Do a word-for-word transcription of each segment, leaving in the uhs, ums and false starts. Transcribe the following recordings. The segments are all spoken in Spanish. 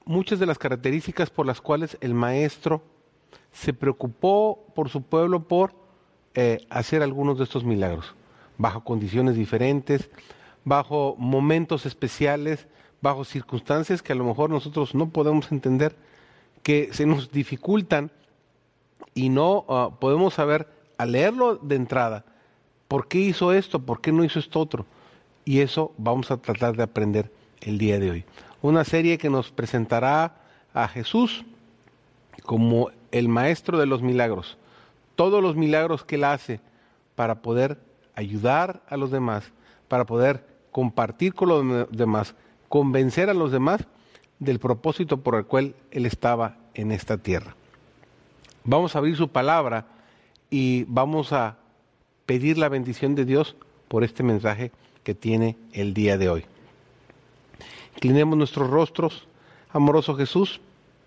muchas de las características por las cuales el maestro se preocupó por su pueblo por eh, hacer algunos de estos milagros, bajo condiciones diferentes, bajo momentos especiales, bajo circunstancias que a lo mejor nosotros no podemos entender, que se nos dificultan y no uh, podemos saber al leerlo de entrada por qué hizo esto, por qué no hizo esto otro. Y eso vamos a tratar de aprender el día de hoy. Una serie que nos presentará a Jesús como el maestro de los milagros. Todos los milagros que él hace para poder ayudar a los demás, para poder compartir con los demás, convencer a los demás del propósito por el cual él estaba en esta tierra. Vamos a abrir su palabra y vamos a pedir la bendición de Dios por este mensaje que tiene el día de hoy. Inclinemos nuestros rostros, amoroso Jesús,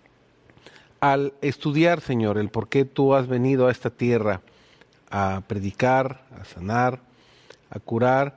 al estudiar, Señor, el por qué tú has venido a esta tierra a predicar, a sanar, a curar,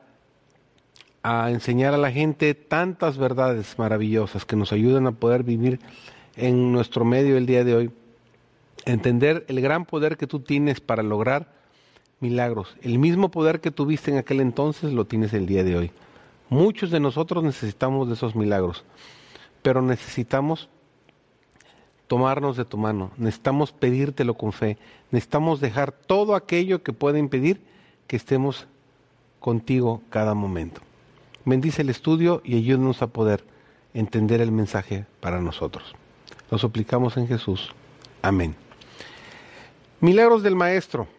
a enseñar a la gente tantas verdades maravillosas que nos ayudan a poder vivir en nuestro medio el día de hoy, entender el gran poder que tú tienes para lograr milagros. El mismo poder que tuviste en aquel entonces lo tienes el día de hoy. Muchos de nosotros necesitamos de esos milagros, pero necesitamos tomarnos de tu mano, necesitamos pedírtelo con fe, necesitamos dejar todo aquello que pueda impedir que estemos contigo cada momento. Bendice el estudio y ayúdanos a poder entender el mensaje para nosotros. Lo suplicamos en Jesús. Amén. Milagros del Maestro.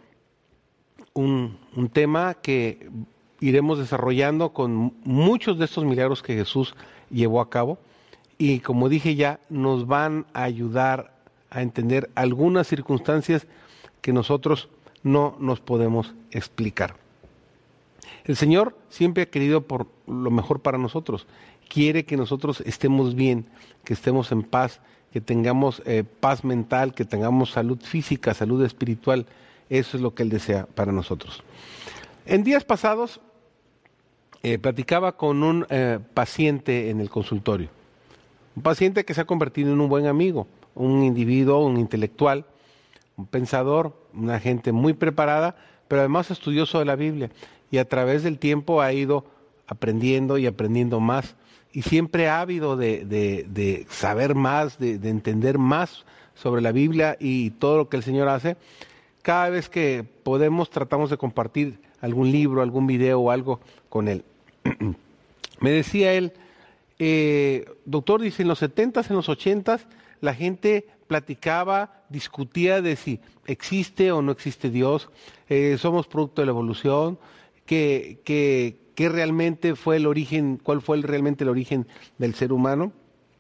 Un, un tema que iremos desarrollando con muchos de estos milagros que Jesús llevó a cabo y, como dije ya, nos van a ayudar a entender algunas circunstancias que nosotros no nos podemos explicar. El Señor siempre ha querido por lo mejor para nosotros. Quiere que nosotros estemos bien, que estemos en paz, que tengamos eh, paz mental, que tengamos salud física, salud espiritual. Eso es lo que Él desea para nosotros. En días pasados, eh, platicaba con un eh, paciente en el consultorio. Un paciente que se ha convertido en un buen amigo, un individuo, un intelectual, un pensador, una gente muy preparada, pero además estudioso de la Biblia. Y a través del tiempo ha ido aprendiendo y aprendiendo más. Y siempre ha habido de, de, de saber más, de, de entender más sobre la Biblia y todo lo que el Señor hace. Cada vez que podemos tratamos de compartir algún libro, algún video o algo con él. Me decía él, eh, doctor, dice, en los setentas, en los ochentas, la gente platicaba, discutía de si existe o no existe Dios, eh, somos producto de la evolución, que, que, que realmente fue el origen, cuál fue el, realmente el origen del ser humano.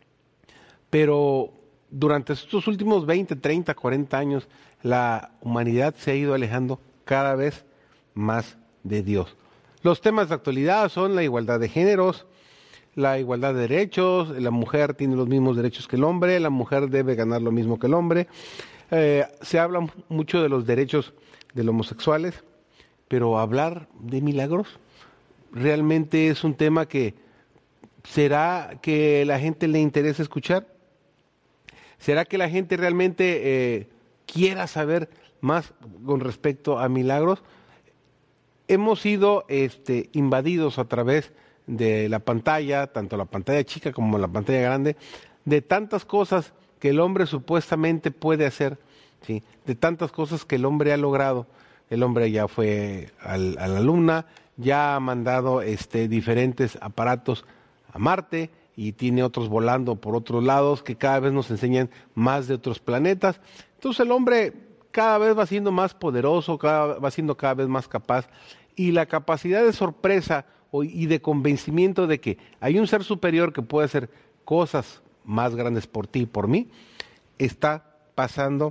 Pero durante estos últimos veinte, treinta, cuarenta años, la humanidad se ha ido alejando cada vez más de Dios. Los temas de actualidad son la igualdad de géneros, la igualdad de derechos, la mujer tiene los mismos derechos que el hombre, la mujer debe ganar lo mismo que el hombre. Eh, se habla mucho de los derechos de los homosexuales, pero hablar de milagros realmente es un tema que ¿será que la gente le interesa escuchar? ¿Será que la gente realmente eh, quiera saber más con respecto a milagros? Hemos sido este, invadidos a través de la pantalla, tanto la pantalla chica como la pantalla grande, de tantas cosas que el hombre supuestamente puede hacer, ¿sí? De tantas cosas que el hombre ha logrado. El hombre ya fue al, a la luna, ya ha mandado este, diferentes aparatos a Marte y tiene otros volando por otros lados que cada vez nos enseñan más de otros planetas. Entonces el hombre cada vez va siendo más poderoso, cada, va siendo cada vez más capaz, y la capacidad de sorpresa y de convencimiento de que hay un ser superior que puede hacer cosas más grandes por ti y por mí, está pasando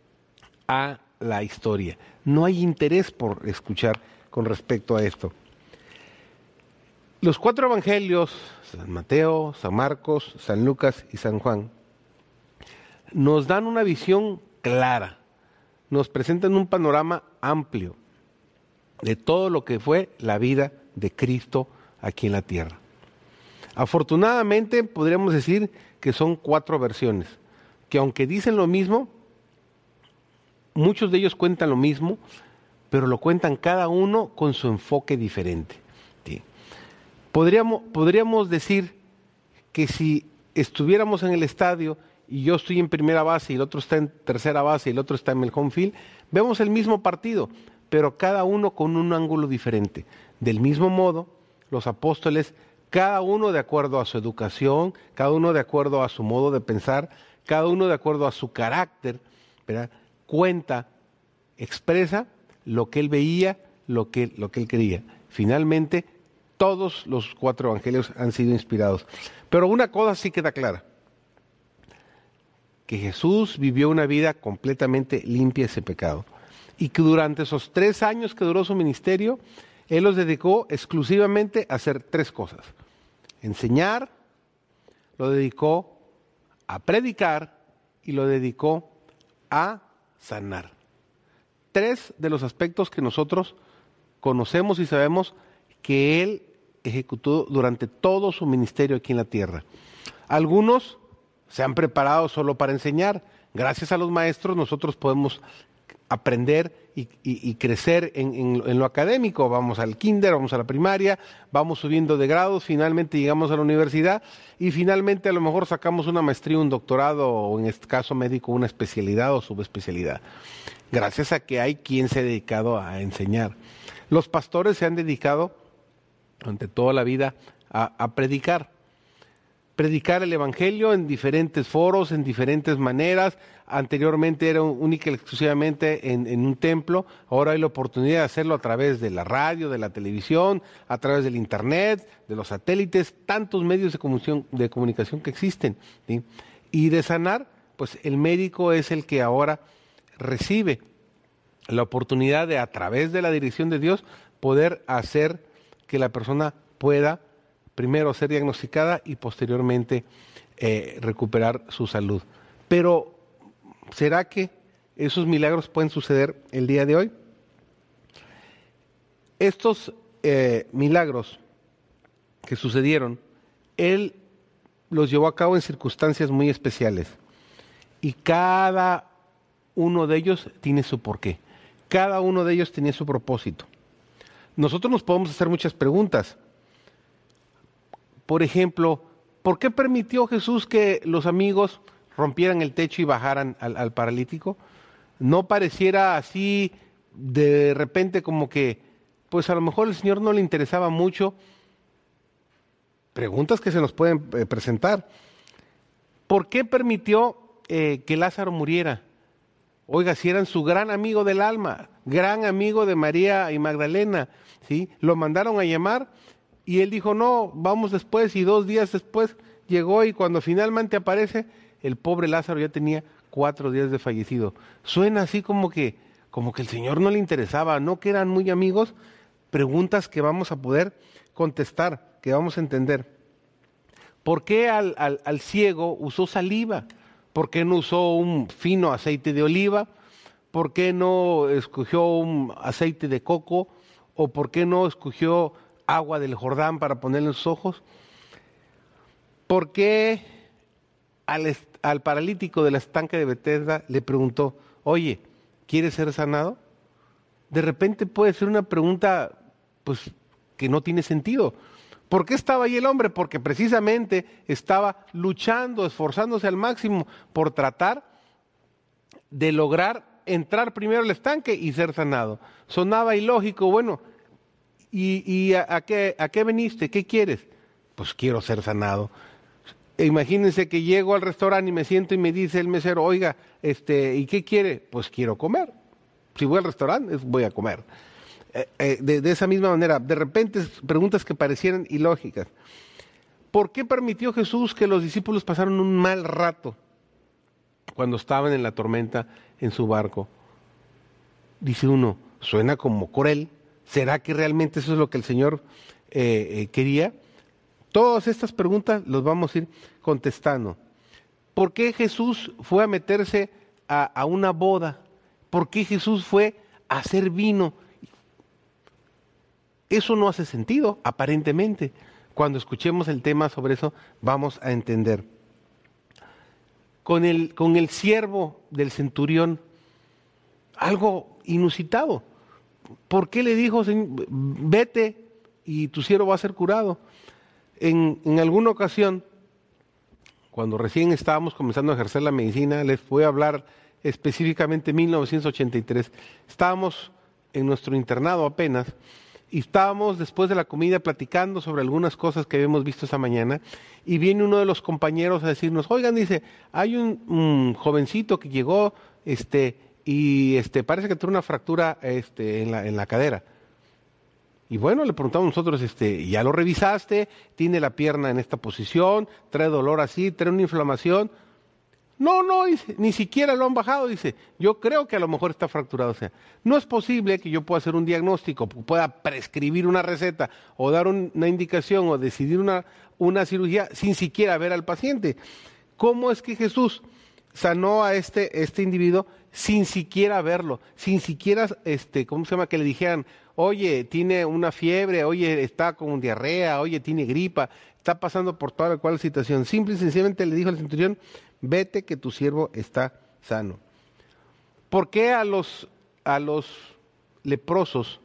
a la historia. No hay interés por escuchar con respecto a esto. Los cuatro evangelios, San Mateo, San Marcos, San Lucas y San Juan, nos dan una visión clara, nos presentan un panorama amplio de todo lo que fue la vida de Cristo aquí en la tierra. Afortunadamente podríamos decir que son cuatro versiones, que aunque dicen lo mismo, muchos de ellos cuentan lo mismo, pero lo cuentan cada uno con su enfoque diferente. ¿Sí? Podríamos, podríamos decir que si estuviéramos en el estadio y yo estoy en primera base y el otro está en tercera base y el otro está en el home field, vemos el mismo partido, pero cada uno con un ángulo diferente. Del mismo modo, los apóstoles, cada uno de acuerdo a su educación, cada uno de acuerdo a su modo de pensar, cada uno de acuerdo a su carácter, ¿verdad?, cuenta, expresa lo que él veía, lo que, lo que él creía. Finalmente, todos los cuatro evangelios han sido inspirados. Pero una cosa sí queda clara, que Jesús vivió una vida completamente limpia de ese pecado y que durante esos tres años que duró su ministerio, Él los dedicó exclusivamente a hacer tres cosas: enseñar, lo dedicó a predicar y lo dedicó a sanar. Tres de los aspectos que nosotros conocemos y sabemos que Él ejecutó durante todo su ministerio aquí en la tierra. Algunos se han preparado solo para enseñar. Gracias a los maestros nosotros podemos aprender y, y, y crecer en, en, en lo académico. Vamos al kinder, vamos a la primaria, vamos subiendo de grados, finalmente llegamos a la universidad y finalmente a lo mejor sacamos una maestría, un doctorado o en este caso médico una especialidad o subespecialidad. Gracias a que hay quien se ha dedicado a enseñar. Los pastores se han dedicado durante toda la vida a, a predicar. Predicar el evangelio en diferentes foros, en diferentes maneras. Anteriormente era única y exclusivamente en, en un templo, ahora hay la oportunidad de hacerlo a través de la radio, de la televisión, a través del internet, de los satélites, tantos medios de comunicación, de comunicación que existen, ¿sí? Y de sanar, pues el médico es el que ahora recibe la oportunidad de, a través de la dirección de Dios, poder hacer que la persona pueda primero ser diagnosticada y posteriormente eh, recuperar su salud. Pero, ¿será que esos milagros pueden suceder el día de hoy? Estos eh, milagros que sucedieron, Él los llevó a cabo en circunstancias muy especiales. Y cada uno de ellos tiene su porqué. Cada uno de ellos tenía su propósito. Nosotros nos podemos hacer muchas preguntas. Por ejemplo, ¿por qué permitió Jesús que los amigos rompieran el techo y bajaran al, al paralítico? No pareciera así de repente como que, pues a lo mejor el Señor no le interesaba mucho. Preguntas que se nos pueden eh, presentar. ¿Por qué permitió eh, que Lázaro muriera? Oiga, si eran su gran amigo del alma, gran amigo de María y Magdalena, ¿sí? Lo mandaron a llamar y él dijo, no, vamos después, y dos días después llegó y cuando finalmente aparece, el pobre Lázaro ya tenía cuatro días de fallecido. Suena así como que, como que el Señor no le interesaba, no que eran muy amigos. Preguntas que vamos a poder contestar, que vamos a entender. ¿Por qué al, al, al ciego usó saliva? ¿Por qué no usó un fino aceite de oliva? ¿Por qué no escogió un aceite de coco? ¿O por qué no escogió agua del Jordán para ponerle en sus ojos? ¿Por qué al, al paralítico del estanque de Betesda le preguntó, oye, ¿quieres ser sanado? De repente puede ser una pregunta pues que no tiene sentido. ¿Por qué estaba ahí el hombre? Porque precisamente estaba luchando, esforzándose al máximo por tratar de lograr entrar primero al estanque y ser sanado. Sonaba ilógico, bueno, ¿y, y a, a, qué, a qué veniste? ¿Qué quieres? Pues quiero ser sanado. E imagínense que llego al restaurante y me siento y me dice el mesero, oiga, este, ¿y qué quiere? Pues quiero comer. Si voy al restaurante, voy a comer. Eh, eh, de, de esa misma manera, de repente preguntas que parecieran ilógicas. ¿Por qué permitió Jesús que los discípulos pasaran un mal rato cuando estaban en la tormenta en su barco? Dice uno, suena como cruel. ¿Será que realmente eso es lo que el Señor eh, eh, quería? Todas estas preguntas las vamos a ir contestando. ¿Por qué Jesús fue a meterse a, a una boda? ¿Por qué Jesús fue a hacer vino? Eso no hace sentido, aparentemente. Cuando escuchemos el tema sobre eso, vamos a entender. con el, con el siervo del centurión? Algo inusitado. ¿Por qué le dijo, vete y tu siervo va a ser curado? En, en alguna ocasión, cuando recién estábamos comenzando a ejercer la medicina, les voy a hablar específicamente en mil novecientos ochenta y tres, estábamos en nuestro internado apenas, y estábamos después de la comida platicando sobre algunas cosas que habíamos visto esa mañana, y viene uno de los compañeros a decirnos, oigan, dice, hay un, un jovencito que llegó, este, y este, parece que tiene una fractura este, en la, en la cadera. Y bueno, le preguntamos nosotros, este, ¿ya lo revisaste? ¿Tiene la pierna en esta posición? ¿Trae dolor así? ¿Trae una inflamación? No, no, dice, ni siquiera lo han bajado, dice, yo creo que a lo mejor está fracturado. O sea, no es posible que yo pueda hacer un diagnóstico, pueda prescribir una receta o dar un, una indicación o decidir una, una cirugía sin siquiera ver al paciente. ¿Cómo es que Jesús sanó a este, este individuo sin siquiera verlo, sin siquiera, este, ¿cómo se llama? Que le dijeran, oye, tiene una fiebre, oye, está con diarrea, oye, tiene gripa, está pasando por toda la cual situación. Simple y sencillamente le dijo al centurión, vete que tu siervo está sano. ¿Por qué a los, a los leprosos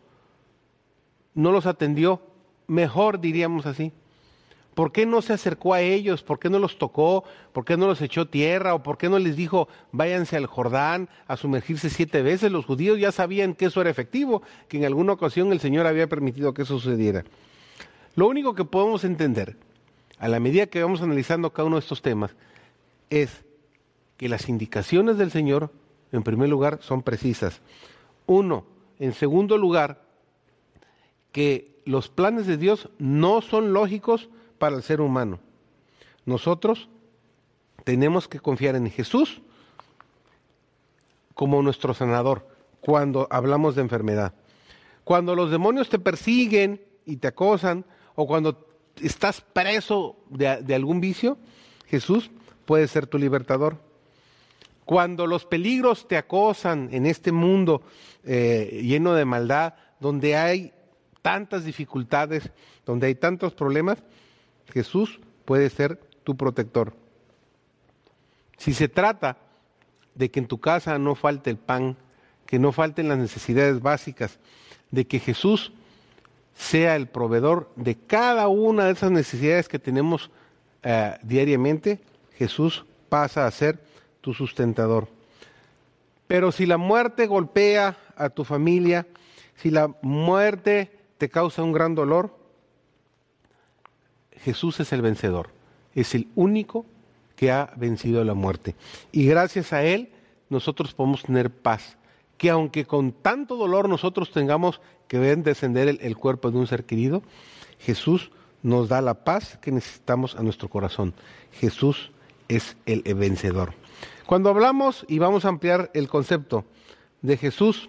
no los atendió? Mejor, diríamos así. ¿Por qué no se acercó a ellos? ¿Por qué no los tocó? ¿Por qué no los echó tierra? ¿O por qué no les dijo, váyanse al Jordán a sumergirse siete veces? Los judíos ya sabían que eso era efectivo, que en alguna ocasión el Señor había permitido que eso sucediera. Lo único que podemos entender, a la medida que vamos analizando cada uno de estos temas, es que las indicaciones del Señor, en primer lugar, son precisas. Uno, en segundo lugar, que los planes de Dios no son lógicos para el ser humano. Nosotros tenemos que confiar en Jesús como nuestro sanador cuando hablamos de enfermedad. Cuando los demonios te persiguen y te acosan, o cuando estás preso de, de algún vicio, Jesús puede ser tu libertador. Cuando los peligros te acosan en este mundo eh, lleno de maldad, donde hay tantas dificultades, donde hay tantos problemas, Jesús puede ser tu protector. Si se trata de que en tu casa no falte el pan, que no falten las necesidades básicas, de que Jesús sea el proveedor de cada una de esas necesidades que tenemos eh, diariamente, Jesús pasa a ser tu sustentador. Pero si la muerte golpea a tu familia, si la muerte te causa un gran dolor, Jesús es el vencedor, es el único que ha vencido a la muerte. Y gracias a Él nosotros podemos tener paz, que aunque con tanto dolor nosotros tengamos que ver descender el, el cuerpo de un ser querido, Jesús nos da la paz que necesitamos a nuestro corazón. Jesús es el vencedor. Cuando hablamos, y vamos a ampliar el concepto de Jesús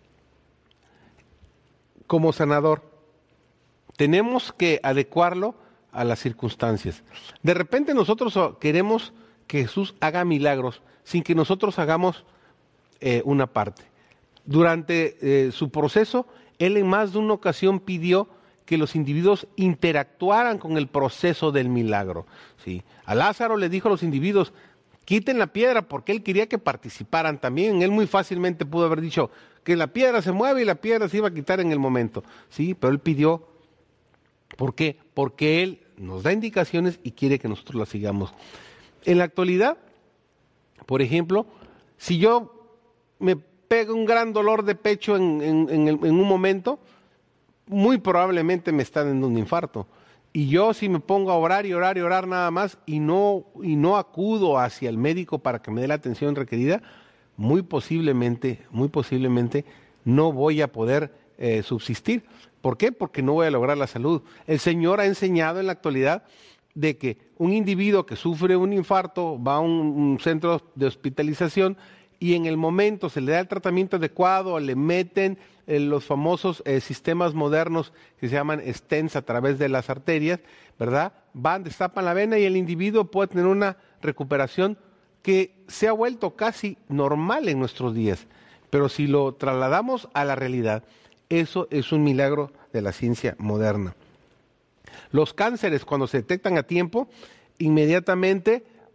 como sanador, tenemos que adecuarlo a las circunstancias. De repente nosotros queremos que Jesús haga milagros sin que nosotros hagamos eh, una parte. Durante eh, su proceso, Él en más de una ocasión pidió que los individuos interactuaran con el proceso del milagro. ¿Sí? A Lázaro le dijo a los individuos, quiten la piedra, porque Él quería que participaran también. Él muy fácilmente pudo haber dicho que la piedra se mueve y la piedra se iba a quitar en el momento. ¿Sí? Pero Él pidió, ¿por qué? Porque Él nos da indicaciones y quiere que nosotros las sigamos. En la actualidad, por ejemplo, si yo me pego un gran dolor de pecho en, en, en, el, en un momento, muy probablemente me está dando un infarto. Y yo si me pongo a orar y orar y orar nada más y no, y no acudo hacia el médico para que me dé la atención requerida, muy posiblemente, muy posiblemente no voy a poder eh, subsistir. ¿Por qué? Porque no voy a lograr la salud. El Señor ha enseñado en la actualidad de que un individuo que sufre un infarto va a un, un centro de hospitalización y en el momento se le da el tratamiento adecuado, le meten eh, los famosos eh, sistemas modernos que se llaman stents a través de las arterias, ¿verdad? Van, destapan la vena y el individuo puede tener una recuperación que se ha vuelto casi normal en nuestros días. Pero si lo trasladamos a la realidad, eso es un milagro de la ciencia moderna. Los cánceres, cuando se detectan a tiempo, inmediatamente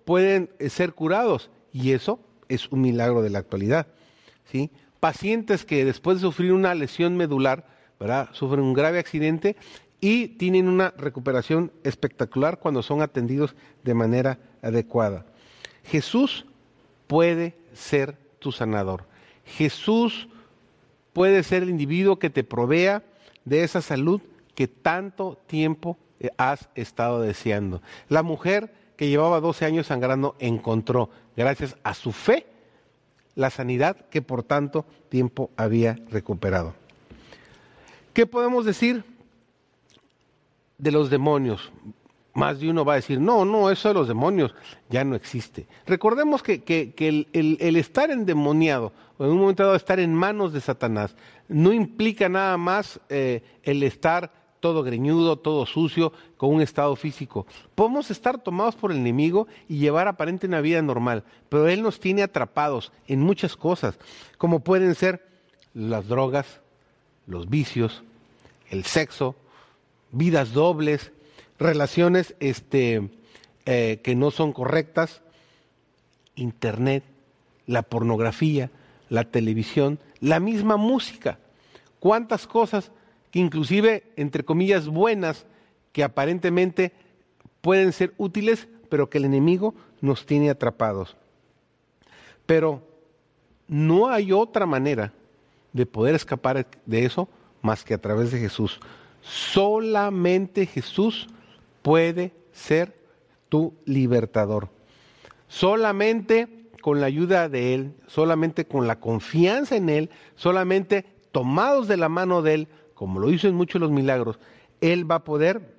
pueden ser curados, y eso es un milagro de la actualidad, ¿sí? Pacientes que después de sufrir una lesión medular, ¿verdad?, sufren un grave accidente y tienen una recuperación espectacular cuando son atendidos de manera adecuada. Jesús puede ser tu sanador. Jesús puede ser el individuo que te provea de esa salud que tanto tiempo has estado deseando. La mujer que llevaba doce años sangrando encontró, gracias a su fe, la sanidad que por tanto tiempo había recuperado. ¿Qué podemos decir de los demonios? Más de uno va a decir, no, no, eso de los demonios ya no existe. Recordemos que, que, que el, el, el estar endemoniado, o en un momento dado estar en manos de Satanás, no implica nada más eh, el estar todo greñudo, todo sucio, con un estado físico. Podemos estar tomados por el enemigo y llevar aparente una vida normal, pero él nos tiene atrapados en muchas cosas, como pueden ser las drogas, los vicios, el sexo, vidas dobles, relaciones este, eh, que no son correctas, internet, la pornografía, la televisión, la misma música. ¿Cuántas cosas que inclusive, entre comillas, buenas, que aparentemente pueden ser útiles, pero que el enemigo nos tiene atrapados? Pero no hay otra manera de poder escapar de eso más que a través de Jesús. Solamente Jesús puede ser tu libertador. Solamente con la ayuda de Él, solamente con la confianza en Él, solamente tomados de la mano de Él, como lo hizo en muchos de los milagros, Él va a poder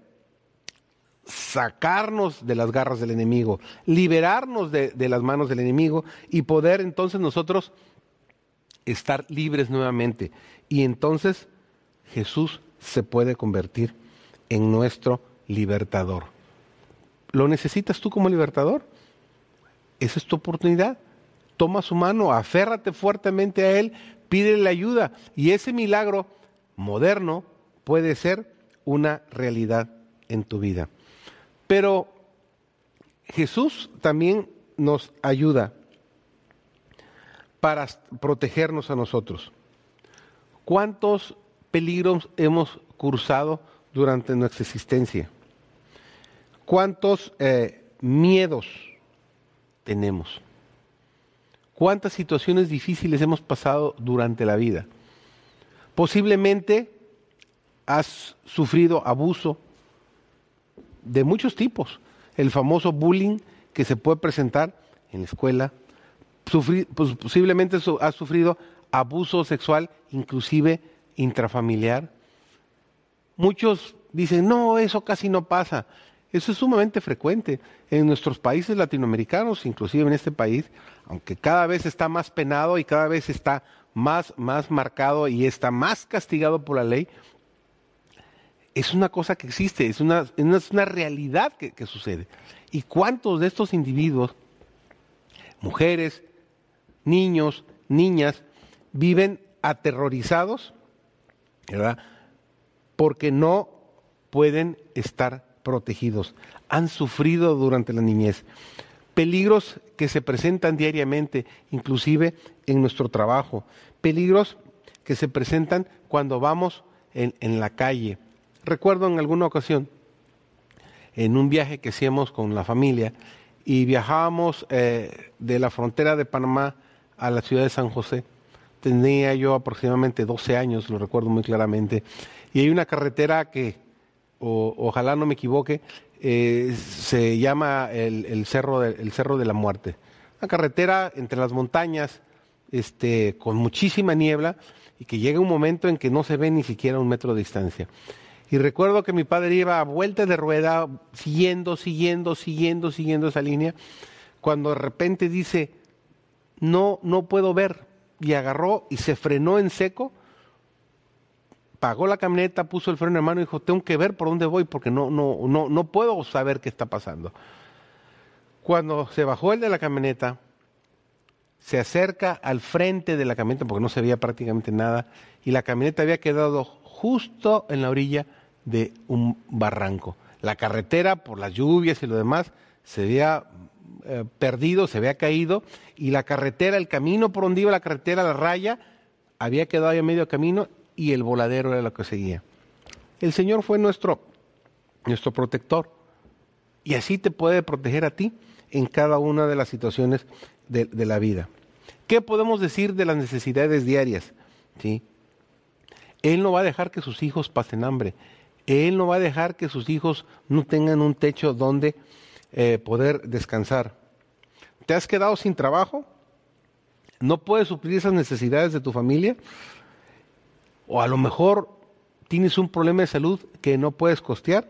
sacarnos de las garras del enemigo, liberarnos de, de las manos del enemigo y poder entonces nosotros estar libres nuevamente. Y entonces Jesús se puede convertir en nuestro libertador. ¿Lo necesitas tú como libertador? Esa es tu oportunidad. Toma su mano, aférrate fuertemente a Él, pídele la ayuda y ese milagro moderno puede ser una realidad en tu vida. Pero Jesús también nos ayuda para protegernos a nosotros. ¿Cuántos peligros hemos cursado durante nuestra existencia? ¿Cuántos eh, miedos tenemos? ¿Cuántas situaciones difíciles hemos pasado durante la vida? Posiblemente has sufrido abuso de muchos tipos. El famoso bullying que se puede presentar en la escuela. Sufri, pues, posiblemente has sufrido abuso sexual, inclusive intrafamiliar. Muchos dicen, no, eso casi no pasa. Eso es sumamente frecuente en nuestros países latinoamericanos, inclusive en este país, aunque cada vez está más penado y cada vez está más, más marcado y está más castigado por la ley. Es una cosa que existe, es una, es una realidad que, que sucede. ¿Y cuántos de estos individuos, mujeres, niños, niñas, viven aterrorizados, ¿verdad?, porque no pueden estar protegidos? Han sufrido durante la niñez peligros que se presentan diariamente, inclusive en nuestro trabajo, peligros que se presentan cuando vamos en, en la calle. Recuerdo en alguna ocasión, en un viaje que hacíamos con la familia, y viajábamos eh, de la frontera de Panamá a la ciudad de San José. Tenía yo aproximadamente doce años, lo recuerdo muy claramente, y hay una carretera que, o, ojalá no me equivoque, eh, se llama el, el, cerro de, el Cerro de la Muerte. Una carretera entre las montañas, este, con muchísima niebla, y que llega un momento en que no se ve ni siquiera un metro de distancia. Y recuerdo que mi padre iba a vuelta de rueda, siguiendo, siguiendo, siguiendo, siguiendo esa línea, cuando de repente dice, no, no puedo ver, y agarró y se frenó en seco, pagó la camioneta, puso el freno en mano y dijo, tengo que ver por dónde voy porque no, no, no, no puedo saber qué está pasando. Cuando se bajó el de la camioneta, se acerca al frente de la camioneta porque no se veía prácticamente nada y la camioneta había quedado justo en la orilla de un barranco. La carretera, por las lluvias y lo demás, se veía eh, perdido, se había caído, y la carretera, el camino por donde iba la carretera, la raya, había quedado ahí a medio camino y el voladero era lo que seguía. El Señor fue nuestro, nuestro protector, y así te puede proteger a ti en cada una de las situaciones de, de la vida. ¿Qué podemos decir de las necesidades diarias? ¿Sí? Él no va a dejar que sus hijos pasen hambre. Él no va a dejar que sus hijos no tengan un techo donde eh, poder descansar. ¿Te has quedado sin trabajo? ¿No puedes suplir esas necesidades de tu familia? O a lo mejor tienes un problema de salud que no puedes costear.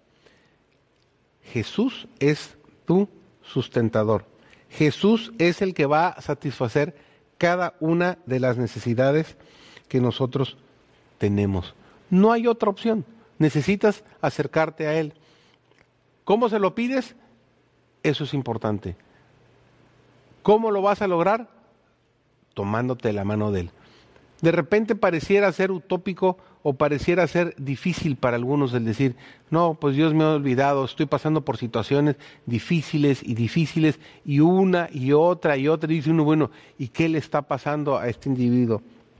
Jesús es tu sustentador. Jesús es el que va a satisfacer cada una de las necesidades que nosotros tenemos. No hay otra opción. Necesitas acercarte a Él. ¿Cómo se lo pides? Eso es importante. ¿Cómo lo vas a lograr? Tomándote la mano de Él. De repente pareciera ser utópico o pareciera ser difícil para algunos el decir, no, pues Dios me ha olvidado, estoy pasando por situaciones difíciles y difíciles y una y otra y otra, y dice uno, bueno, ¿y qué le está pasando a este individuo?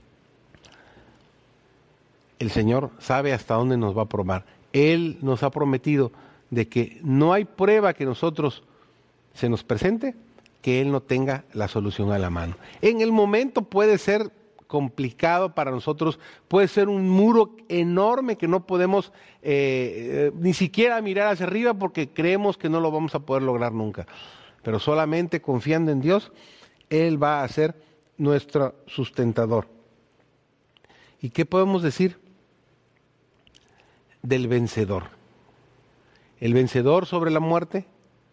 El Señor sabe hasta dónde nos va a probar. Él nos ha prometido de que no hay prueba que nosotros se nos presente que Él no tenga la solución a la mano. En el momento puede ser complicado para nosotros, puede ser un muro enorme que no podemos eh, eh, ni siquiera mirar hacia arriba porque creemos que no lo vamos a poder lograr nunca. Pero solamente confiando en Dios, Él va a ser nuestro sustentador. ¿Y qué podemos decir del vencedor? El vencedor sobre la muerte,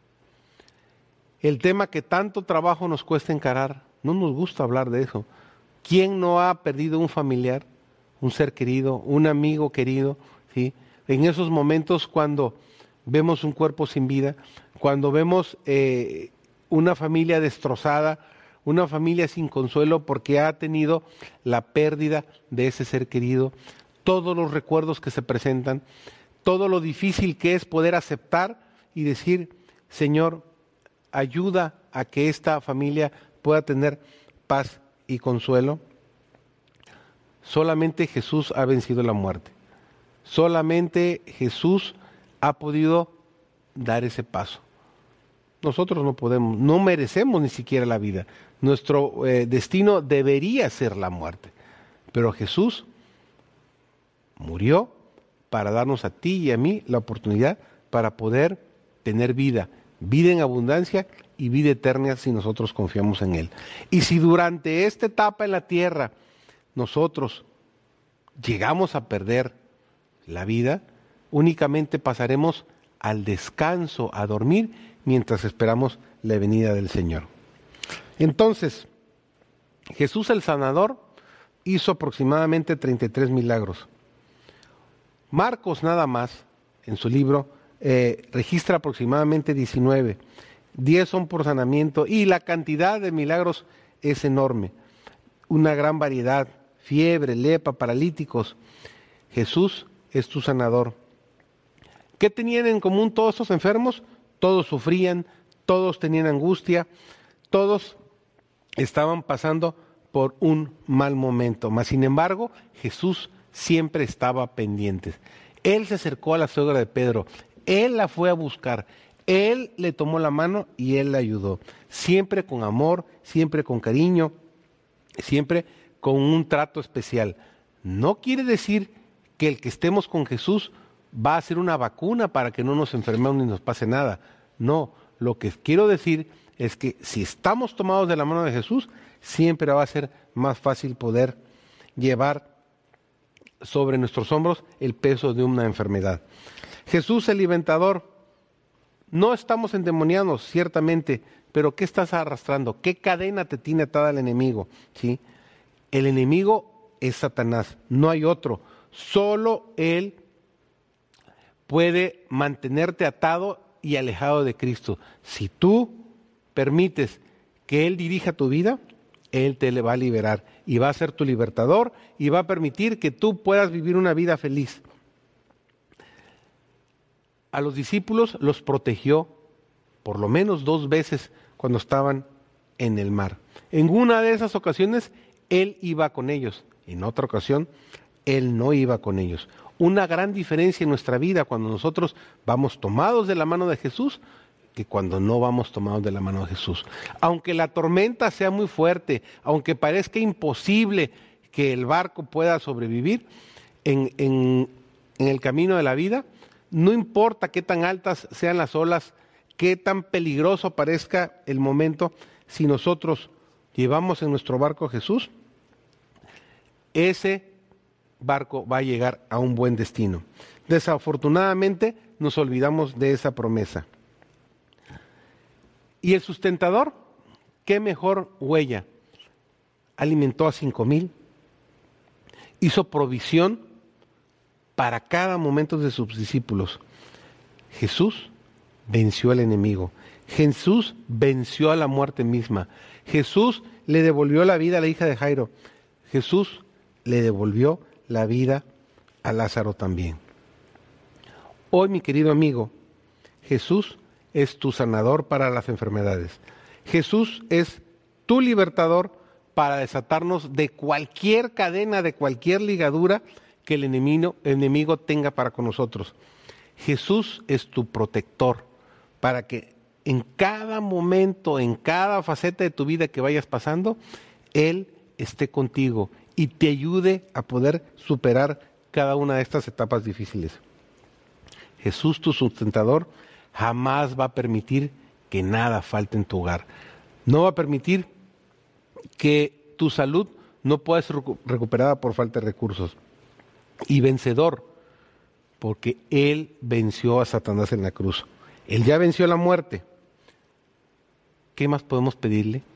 el tema que tanto trabajo nos cuesta encarar, no nos gusta hablar de eso. ¿Quién no ha perdido un familiar, un ser querido, un amigo querido? ¿Sí? En esos momentos cuando vemos un cuerpo sin vida, cuando vemos eh, una familia destrozada, una familia sin consuelo porque ha tenido la pérdida de ese ser querido, todos los recuerdos que se presentan, todo lo difícil que es poder aceptar y decir, Señor, ayuda a que esta familia pueda tener paz y consuelo. Solamente Jesús ha vencido la muerte. Solamente Jesús ha podido dar ese paso. Nosotros no podemos, no merecemos ni siquiera la vida. Nuestro eh, destino debería ser la muerte. Pero Jesús murió para darnos a ti y a mí la oportunidad para poder tener vida, vida en abundancia y vida eterna si nosotros confiamos en Él. Y si durante esta etapa en la tierra nosotros llegamos a perder la vida, únicamente pasaremos al descanso, a dormir, mientras esperamos la venida del Señor. Entonces, Jesús el sanador hizo aproximadamente treinta y tres milagros. Marcos nada más, en su libro, eh, registra aproximadamente diecinueve. diez son por sanamiento y la cantidad de milagros es enorme. Una gran variedad, fiebre, lepra, paralíticos. Jesús es tu sanador. ¿Qué tenían en común todos estos enfermos? Todos sufrían, todos tenían angustia, todos estaban pasando por un mal momento. Mas, sin embargo, Jesús siempre estaba pendiente. Él se acercó a la suegra de Pedro, Él la fue a buscar, Él le tomó la mano y Él la ayudó. Siempre con amor, siempre con cariño, siempre con un trato especial. No quiere decir que el que estemos con Jesús va a ser una vacuna para que no nos enfermemos ni nos pase nada. No, lo que quiero decir es que si estamos tomados de la mano de Jesús, siempre va a ser más fácil poder llevar sobre nuestros hombros el peso de una enfermedad. Jesús el libertador, no estamos endemoniados, ciertamente, pero ¿qué estás arrastrando? ¿Qué cadena te tiene atada el enemigo? ¿Sí? El enemigo es Satanás, no hay otro. Solo él puede mantenerte atado y alejado de Cristo. Si tú permites que Él dirija tu vida, Él te le va a liberar y va a ser tu libertador y va a permitir que tú puedas vivir una vida feliz. A los discípulos los protegió por lo menos dos veces cuando estaban en el mar. En una de esas ocasiones, Él iba con ellos. En otra ocasión, Él no iba con ellos. Una gran diferencia en nuestra vida cuando nosotros vamos tomados de la mano de Jesús que cuando no vamos tomados de la mano de Jesús. Aunque la tormenta sea muy fuerte, aunque parezca imposible que el barco pueda sobrevivir en, en, en el camino de la vida, no importa qué tan altas sean las olas, qué tan peligroso parezca el momento, si nosotros llevamos en nuestro barco a Jesús, ese barco va a llegar a un buen destino. Desafortunadamente nos olvidamos de esa promesa. ¿Y el sustentador? ¿Qué mejor huella? Alimentó a cinco mil, hizo provisión para cada momento de sus discípulos. Jesús venció al enemigo. Jesús venció a la muerte misma. Jesús le devolvió la vida a la hija de Jairo. Jesús le devolvió la vida a Lázaro también. Hoy, mi querido amigo, Jesús es tu sanador para las enfermedades. Jesús es tu libertador para desatarnos de cualquier cadena, de cualquier ligadura que el enemigo, el enemigo tenga para con nosotros. Jesús es tu protector para que en cada momento, en cada faceta de tu vida que vayas pasando, Él esté contigo y te ayude a poder superar cada una de estas etapas difíciles. Jesús, tu sustentador, jamás va a permitir que nada falte en tu hogar. No va a permitir que tu salud no pueda ser recuperada por falta de recursos. Y vencedor, porque Él venció a Satanás en la cruz. Él ya venció la muerte. ¿Qué más podemos pedirle?